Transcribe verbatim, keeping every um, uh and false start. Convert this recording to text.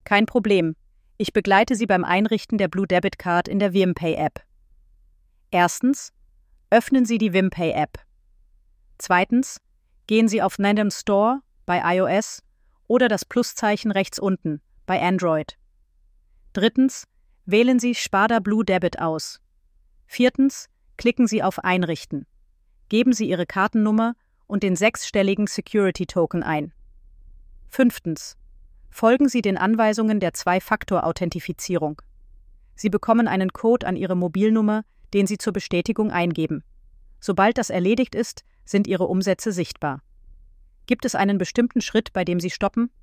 Kein Problem. Ich begleite Sie beim Einrichten der Blue Debit Card in der WimPay-App. Erstens, öffnen Sie die WimPay-App. Zweitens, gehen Sie auf Random Store bei iOS oder das Pluszeichen rechts unten bei Android. Drittens, wählen Sie Sparda Blue Debit aus. Viertens, klicken Sie auf Einrichten. Geben Sie Ihre Kartennummer und den sechsstelligen Security-Token ein. Fünftens, folgen Sie den Anweisungen der Zwei-Faktor-Authentifizierung. Sie bekommen einen Code an Ihre Mobilnummer, den Sie zur Bestätigung eingeben. Sobald das erledigt ist, sind Ihre Umsätze sichtbar. Gibt es einen bestimmten Schritt, bei dem Sie stoppen?